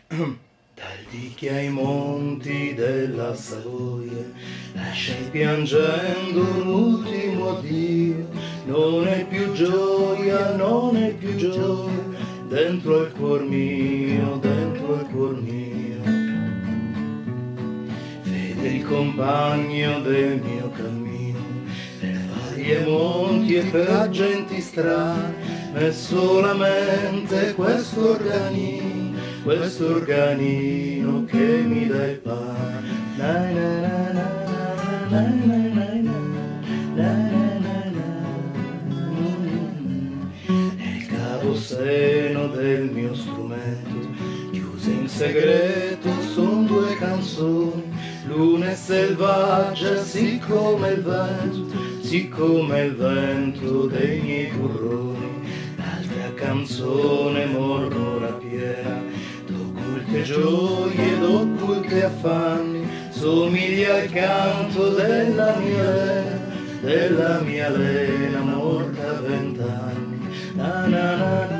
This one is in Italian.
Dal Dicchia ai monti della Savoia, lasciai piangendo un ultimo addio, non è più gioia, non è più gioia, dentro il cuor mio, dentro il cuor mio. Fedel compagno del mio cammino, per varie monti e per agenti strani, è solamente questo organino che mi dà il pane. Na, na, na, na, na, na, na, na, na, na, na. È il cavoseno del mio strumento, chiuse in segreto, son due canzoni, l'una è selvaggia, siccome il vento dei miei burroni, l'altra canzone mormora piena d'occulte gioie, d'occulte affanni, somiglia al canto della mia Lena morta a 20 anni. Na, na, na, na.